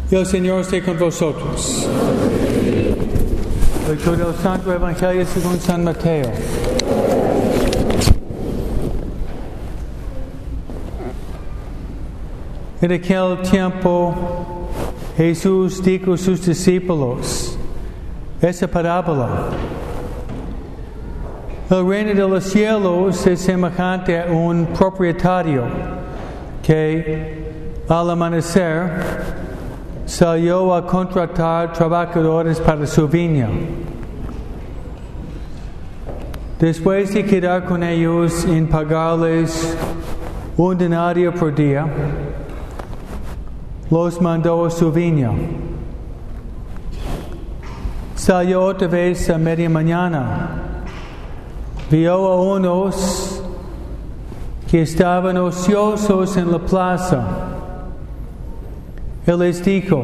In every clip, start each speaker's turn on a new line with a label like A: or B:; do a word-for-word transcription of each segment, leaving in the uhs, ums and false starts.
A: Y el Señor esté con vosotros. Lectura del Santo Evangelio según San Mateo. En aquel tiempo, Jesús dijo a sus discípulos esa parábola. El reino de los cielos es semejante a un propietario que, al amanecer, salió a contratar trabajadores para su viña. Después de quedar con ellos en pagarles un denario por día, los mandó a su viña. Salió otra vez a media mañana. Vio a unos que estaban ociosos en la plaza. Él les dijo: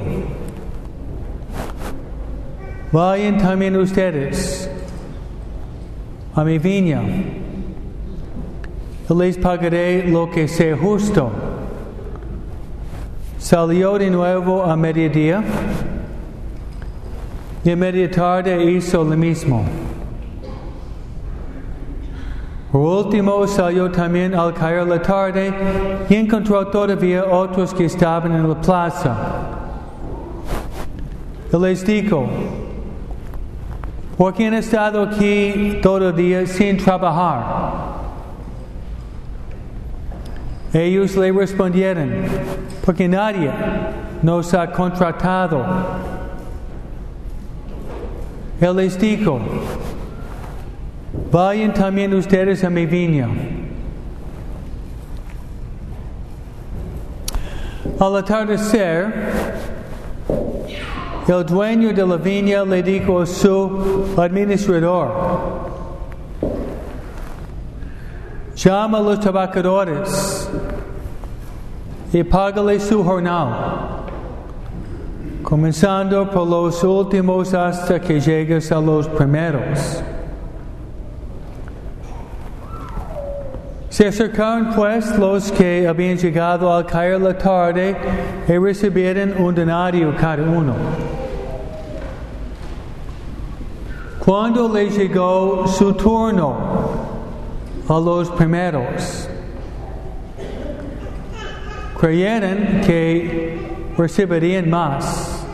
A: vayan también ustedes a mi viña, y les pagaré lo que sea justo. Salió de nuevo a mediodía, y a media tarde hizo lo mismo. Por último salió también al caer la tarde y encontró todavía otros que estaban en la plaza. Él les dijo: ¿por qué han estado aquí todo el día sin trabajar? Ellos le respondieron: porque nadie nos ha contratado. Él les dijo: vayan también ustedes a mi viña. Al atardecer, el dueño de la viña le dijo a su administrador: llama a los trabajadores y págale su jornal, comenzando por los últimos hasta que llegues a los primeros. Se acercaron pues los que habían llegado al caer la tarde y recibieron un denario cada uno. Cuando les llegó su turno a los primeros, creyeron que recibirían más,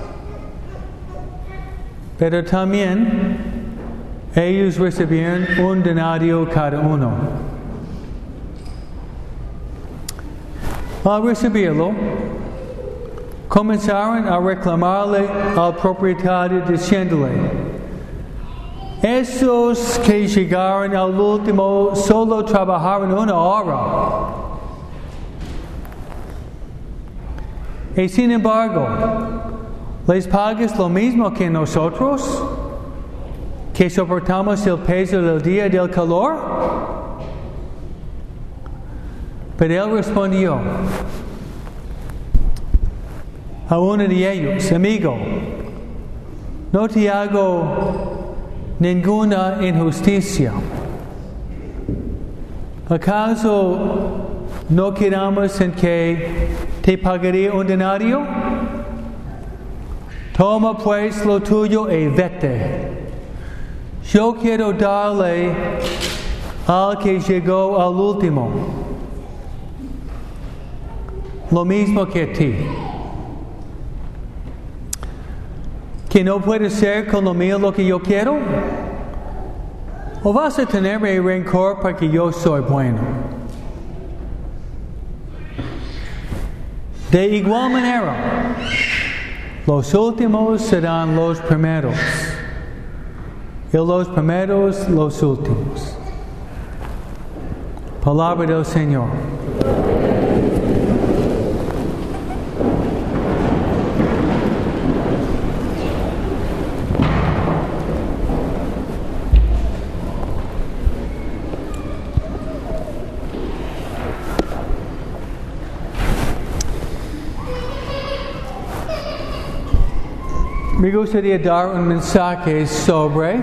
A: pero también ellos recibieron un denario cada uno. Al recibirlo, comenzaron a reclamarle al propietario diciéndole: esos que llegaron al último solo trabajaron una hora. Y sin embargo, ¿les pagas lo mismo que nosotros, que soportamos el peso del día y del calor? Pero él respondió a uno de ellos: amigo, no te hago ninguna injusticia. ¿Acaso no quedamos en que te pagaría un denario? Toma pues lo tuyo y vete. Yo quiero darle al que llegó al último lo mismo que a ti. ¿Que no puede ser con lo mío lo que yo quiero? ¿O vas a tenerme rencor porque yo soy bueno? De igual manera, los últimos serán los primeros, y los primeros los últimos. Palabra del Señor. Me gustaría dar un mensaje sobre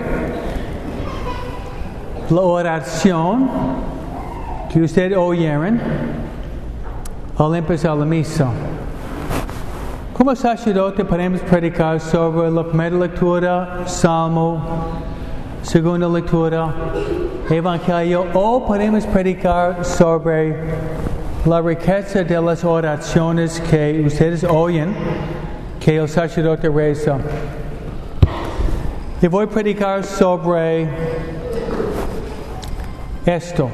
A: la oración que ustedes oyeron al empezar la misa. como sacerdote podemos predicar sobre la primera lectura, Salmo, segunda lectura, Evangelio, o podemos predicar sobre la riqueza de las oraciones que ustedes oyen, que el sacerdote reza. Y voy a predicar sobre esto.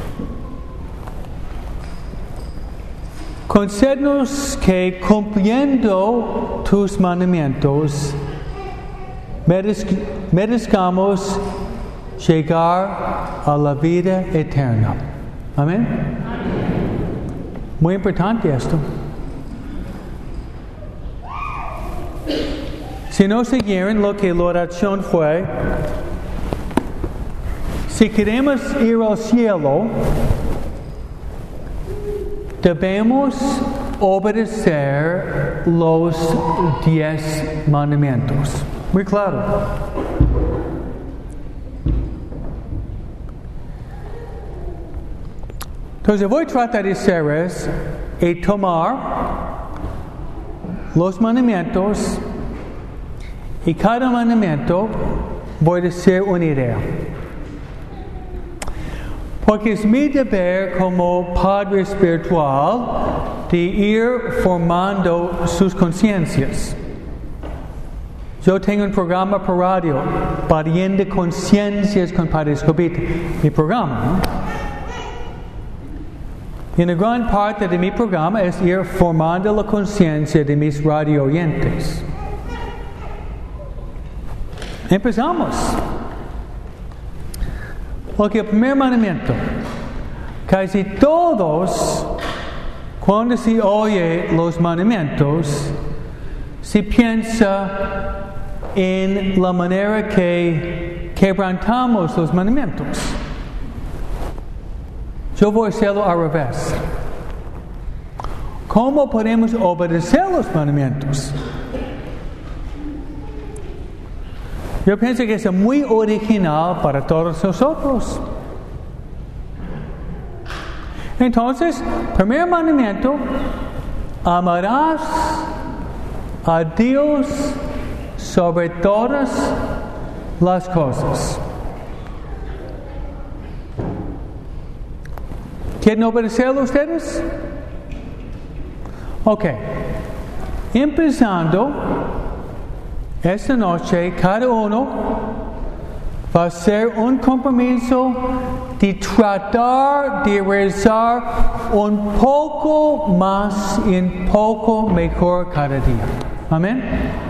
A: Concédenos que cumpliendo tus mandamientos merezc- merezcamos llegar a la vida eterna. Amén. Muy importante esto. Si no siguieron lo que la oración fue, si queremos ir al cielo, debemos obedecer los diez mandamientos. Muy claro. Entonces voy a tratar de hacer es y tomar los mandamientos y cada mandamiento voy a decir una idea. Porque es mi deber como padre espiritual de ir formando sus conciencias. Yo tengo un programa por radio, Pariendo Conciencias con Padre Escobita, mi programa, ¿no? Y una gran parte de mi programa es ir formando la conciencia de mis radio oyentes. Empezamos. Porque el primer mandamiento, casi todos, cuando se oye los mandamientos, se piensa en la manera que quebrantamos los mandamientos. Yo voy a hacerlo al revés. ¿Cómo podemos obedecer los mandamientos? Yo pienso que es muy original para todos nosotros. Entonces, primer mandamiento, amarás a Dios sobre todas las cosas. ¿Quieren obedecerlo ustedes? Ok. Empezando, esta noche cada uno va a hacer un compromiso de tratar de rezar un poco más y un poco mejor cada día. Amén.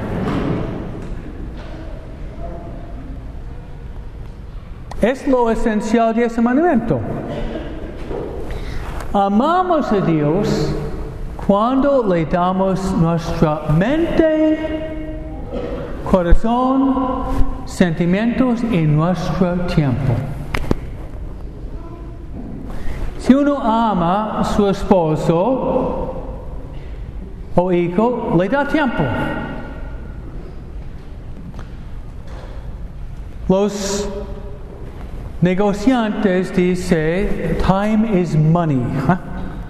A: Es lo esencial de ese mandamiento. Amamos a Dios cuando le damos nuestra mente, corazón, sentimientos y nuestro tiempo. Si uno ama a su esposo o hijo, le da tiempo. Los negociantes dicen, time is money. ¿Ah?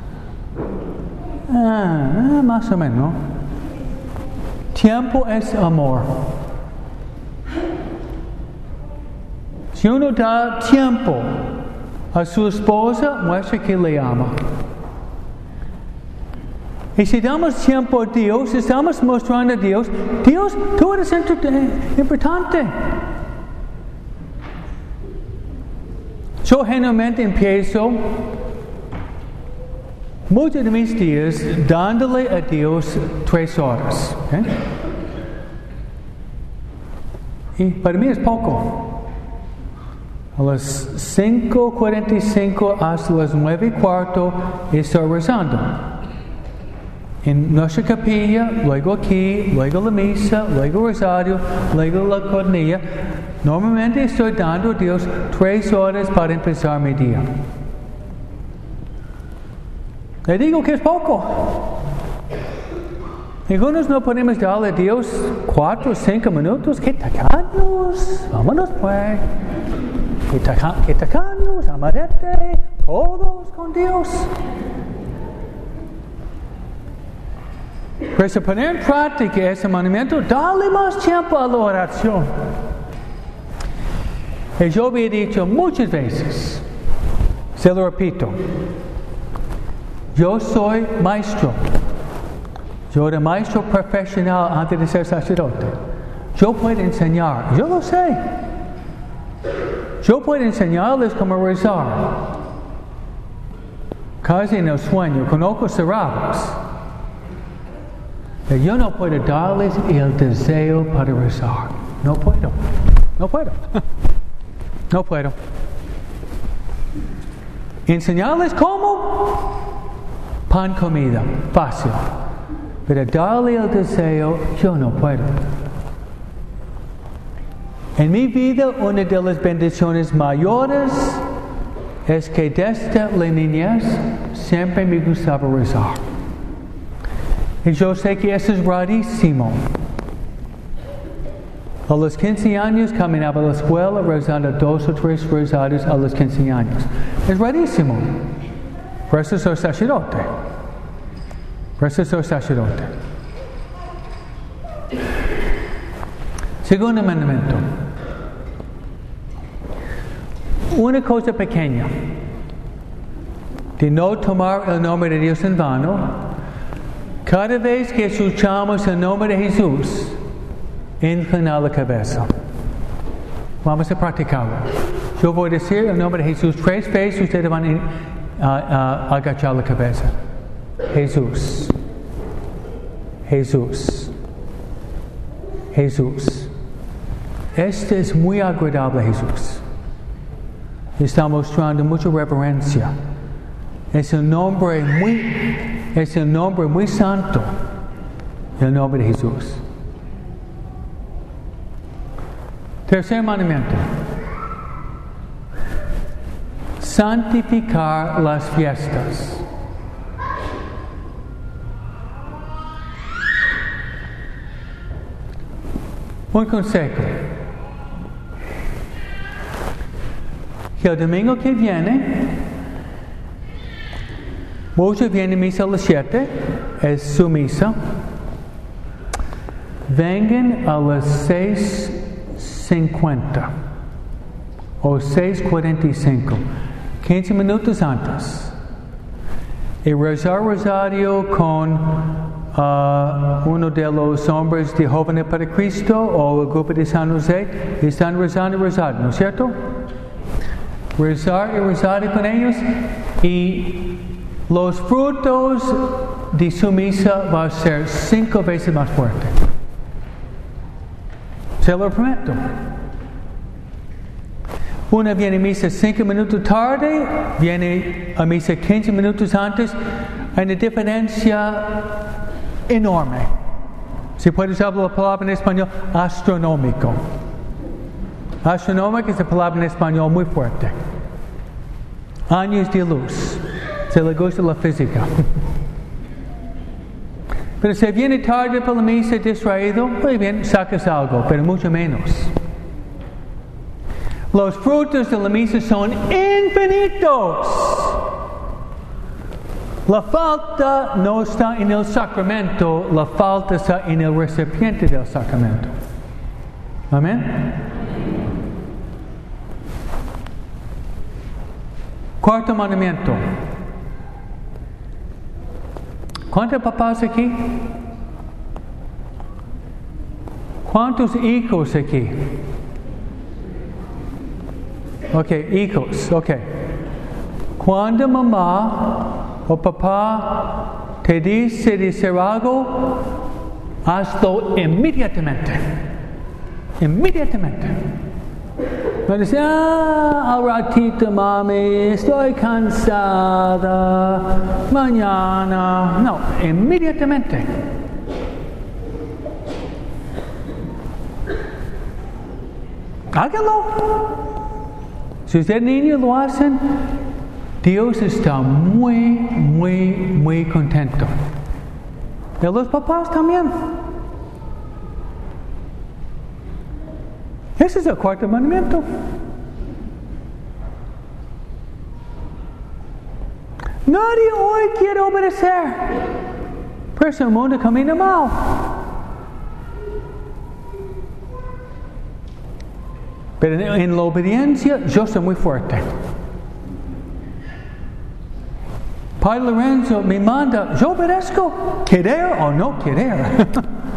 A: Ah, más o menos. Tiempo es amor. Si uno da tiempo a su esposa, muestra que le ama. Y si damos tiempo a Dios, estamos mostrando a Dios, Dios, tú eres importante. Yo generalmente empiezo muchos de mis días dándole a Dios tres horas. ¿eh? Y para mí es poco. A las cinco cuarenta y cinco hasta las nueve y cuarto estoy rezando. En nuestra capilla, luego aquí, luego la misa, luego rosario, luego la cornilla. Normalmente estoy dando a Dios tres horas para empezar mi día. Le digo que es poco. Algunos no podemos darle a Dios cuatro o cinco minutos. ¡Qué tacaños! Vámonos pues. ¡Qué, taca- qué tacaños! Amarete. Todos con Dios. Pero si poner en práctica ese mandamiento, dale más tiempo a la oración. Y yo había dicho muchas veces, se lo repito, yo soy maestro. Yo era maestro profesional antes de ser sacerdote. Yo puedo enseñar, yo lo sé. Yo puedo enseñarles cómo rezar. Casi en el sueño, con ojos cerrados. Pero yo no puedo darles el deseo para rezar. No puedo. No puedo. No puedo. Enseñarles cómo. Pan, comida. Fácil. Pero darle el deseo, yo no puedo. En mi vida, una de las bendiciones mayores es que desde la niñez siempre me gustaba rezar. Y yo sé que eso es rarísimo. A los quince años caminaba a la escuela rezando dos o tres rosarios a los quince años. Es rarísimo. Por eso soy sacerdote. Por eso soy sacerdote. Segundo mandamiento. Una cosa pequeña. De no tomar el nombre de Dios en vano. Cada vez que escuchamos el nombre de Jesús, inclinar la cabeza. Vamos a practicarlo. Yo voy a decir el nombre de Jesús tres veces, ustedes van a, a, a agachar la cabeza. Jesús. Jesús. Jesús. Este es muy agradable, Jesús. Está mostrando mucha reverencia. Es un nombre muy, es un nombre muy santo. El nombre de Jesús. Tercer mandamiento. Santificar las fiestas. Un consejo. Que el domingo que viene, muchos vienen a misa a las siete, es su misa. Vengan a las seis cincuenta o seis cuarenta y cinco, quince minutos antes. Y rezar rosario con uh, uno de los hombres de Jóvenes para Cristo o el grupo de San José. Están rezando rosario, ¿no es cierto? Rezar y rezar con ellos, y los frutos de su misa van a ser cinco veces más fuertes. Se lo prometo. Una viene a misa cinco minutos tarde, viene a misa quince minutos antes. Hay una diferencia enorme. Si puedes hablar la palabra en español, astronómico. Astronómico es la palabra en español muy fuerte. Años de luz. Se le gusta la física. Pero si viene tarde para la misa distraído, muy bien, sacas algo, pero mucho menos. Los frutos de la misa son infinitos. La falta no está en el sacramento, la falta está en el recipiente del sacramento. Amén. Cuarto mandamiento. ¿Cuántos papás aquí? ¿Cuántos hijos aquí? Ok, hijos, ok. Cuando mamá o papá te dice de hacer algo, hazlo inmediatamente. Inmediatamente. No dice, ah, al ratito mami, estoy cansada, mañana. No, inmediatamente. Hágalo. Si ustedes niños lo hacen, Dios está muy, muy, muy contento. Y los papás también. Ese es el cuarto mandamiento. Nadie hoy quiere obedecer. Pero ese mundo camina mal. Pero en, en la obediencia yo soy muy fuerte. Padre Lorenzo me manda, yo obedezco, querer o no querer.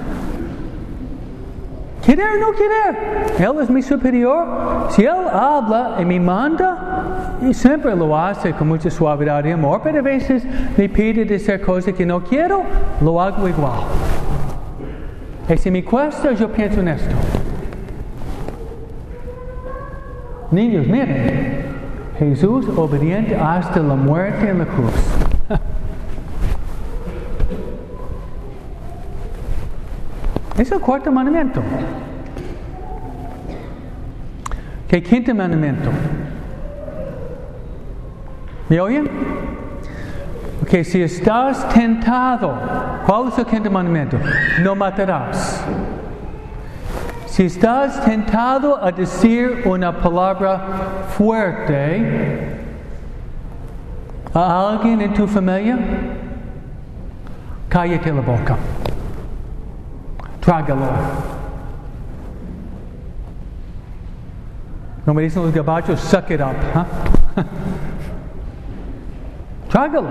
A: Querer o no querer. Él es mi superior. Si Él habla y me manda, y siempre lo hace con mucha suavidad y amor, pero a veces me pide de hacer cosas que no quiero, lo hago igual. Y si me cuesta, yo pienso en esto. Niños, miren, Jesús obediente hasta la muerte en la cruz. Es el cuarto mandamiento. ¿Qué quinto mandamiento? ¿Me oyen? Ok, si estás tentado, ¿cuál es el quinto mandamiento? No matarás. Si estás tentado a decir una palabra fuerte a alguien en tu familia, cállate la boca. Trágalo. No me dicen los gabachos, suck it up. ¿huh? Trágalo.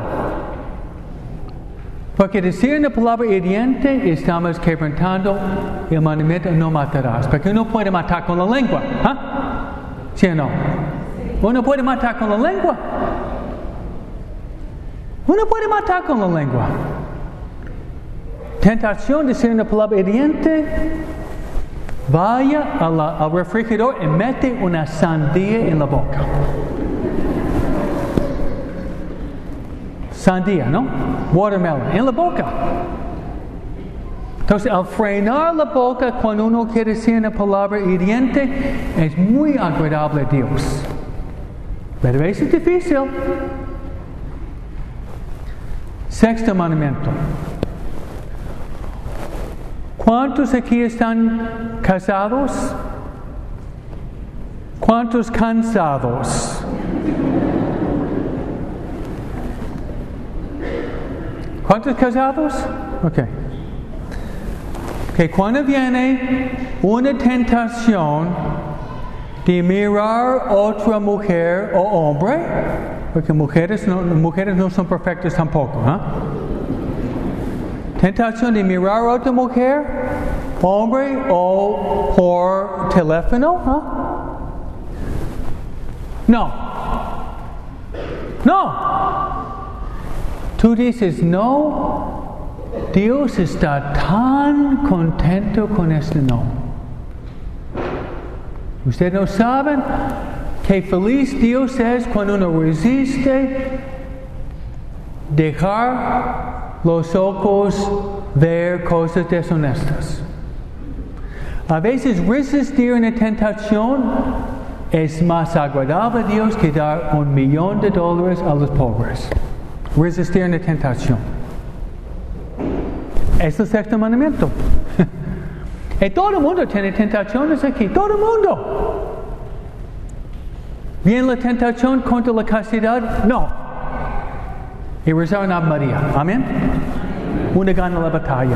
A: Porque decir una palabra hiriente estamos quebrantando el mandamiento no matarás. Porque uno puede matar con la lengua. ¿huh? ¿Sí o no? Uno puede matar con la lengua. Uno puede matar con la lengua. Tentación de decir una palabra hiriente, vaya a la, al refrigerador y mete una sandía en la boca. Sandía, ¿no? Watermelon, en la boca. Entonces, al frenar la boca cuando uno quiere decir una palabra hiriente, es muy agradable a Dios. Pero a veces es difícil. Sexto mandamiento. ¿Cuántos aquí están casados? ¿Cuántos cansados? ¿Cuántos casados? Ok. Que cuando viene una tentación de mirar otra mujer o hombre, porque mujeres no, mujeres no son perfectas tampoco, ¿eh? Tentación de mirar a otra mujer, hombre o por teléfono. ¿eh? No. No. Tú dices no. Dios está tan contento con este no. Ustedes no saben qué feliz Dios es cuando uno resiste dejar los ojos ver cosas deshonestas. A veces resistir una tentación es más agradable a Dios que dar un millón de dólares a los pobres. Resistir una tentación. Es el sexto mandamiento. Y todo el mundo tiene tentaciones aquí. Todo el mundo. ¿Viene la tentación contra la castidad? No. Y rezar a María. Amén. Una gana la batalla.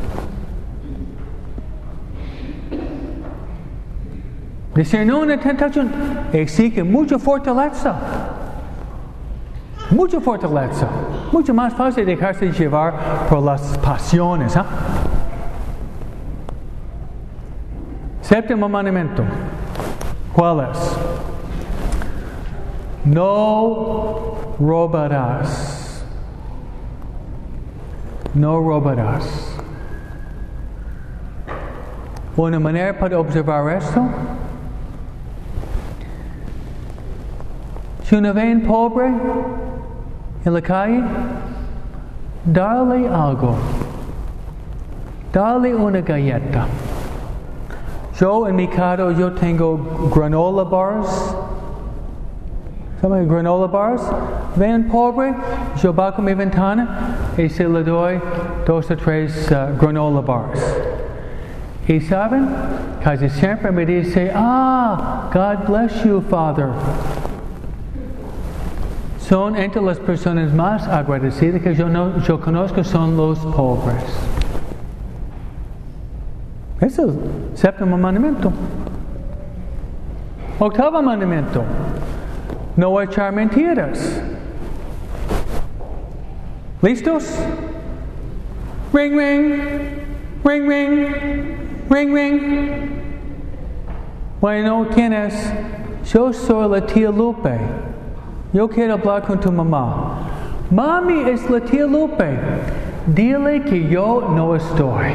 A: Decir no a una tentación exige mucha fortaleza. Mucha fortaleza. Mucho más fácil dejarse llevar por las pasiones. ¿eh? Séptimo mandamiento. ¿Cuál es? No robarás. No robarás. Una manera para observar esto. Si uno ve un pobre en la calle, dale algo. Dale una galleta. Yo en mi casa yo tengo granola bars. ¿Saben granola bars? Ve un pobre, yo bajo mi ventana y se le doy dos o tres uh, granola bars. Y saben, casi siempre me dice, ah, God bless you, Father. son entre las personas más agradecidas que yo, no, yo conozco, son los pobres. Es el séptimo mandamiento. Octavo mandamiento. No echar mentiras. ¿Listos? Ring, ring. Ring, ring. Ring, ring. Bueno, tienes. Yo soy la tía Lupe. Yo quiero hablar con tu mamá. Mami, es la tía Lupe. Dile que yo no estoy.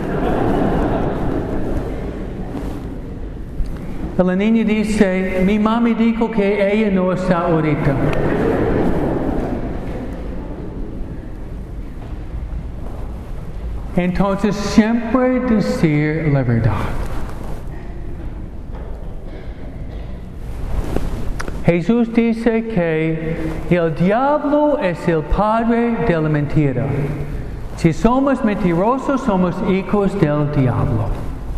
A: La niña dice, mi mami dijo que ella no está ahorita. Entonces siempre decir la verdad. Jesús dice que el diablo es el padre de la mentira. Si somos mentirosos, somos hijos del diablo.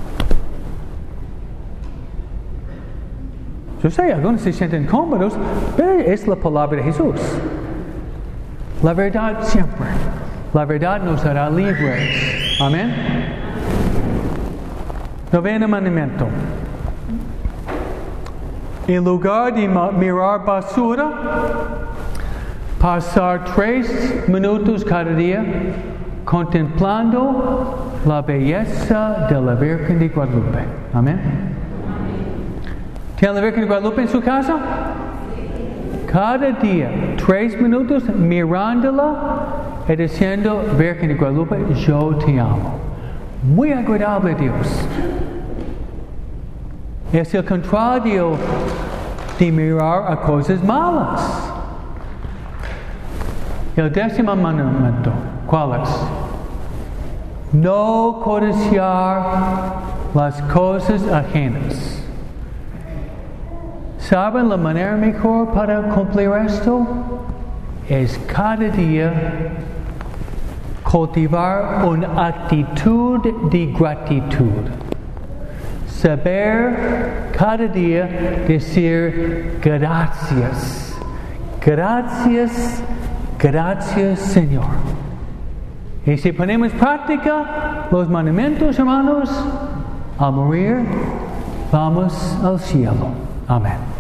A: Yo sé, algunos se sienten cómodos, pero es la palabra de Jesús. La verdad siempre. La verdad nos hará libres. Amén. Noveno mandamiento. En lugar de mirar basura, pasar tres minutos cada día contemplando la belleza de la Virgen de Guadalupe. Amén. ¿Tiene la Virgen de Guadalupe en su casa? Cada día, tres minutos mirándola y diciendo, Virgen de Guadalupe, yo te amo. Muy agradable Dios. Es el contrario de mirar a cosas malas. El décimo mandamiento, ¿cuál es? No codiciar las cosas ajenas. ¿Saben la manera mejor para cumplir esto? Es cada día cultivar una actitud de gratitud. Saber cada día decir gracias. Gracias, gracias Señor. Y si ponemos en práctica los mandamientos, hermanos, al morir, vamos al cielo. Amén.